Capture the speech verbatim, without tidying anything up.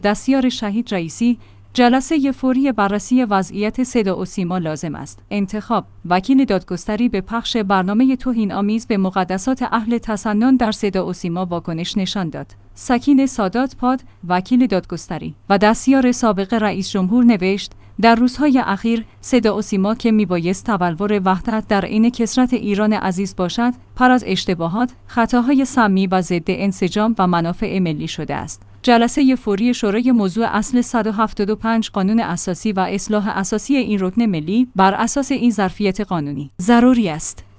دستیار شهید رئیسی: جلسه فوری بررسی وضعیت صدا و سیما لازم است. انتخاب: وکیل دادگستری به پخش برنامه توهین‌آمیز به مقدسات اهل تسنن در صدا و سیما واکنش نشان داد. سکین سادات پاد، وکیل دادگستری و دستیار سابق رئیس جمهور نوشت: در روزهای اخیر صدا و سیما که میبایست تبلور وحدت در عین کثرت ایران عزیز باشد، پر از اشتباهات، خطاهای سمی و ضد انسجام و منافع ملی شده است. جلسه فوری شورای موضوع اصل صد و هفتاد و پنج قانون اساسی و اصلاح اساسی این رکن ملی بر اساس این ظرفیت قانونی ضروری است.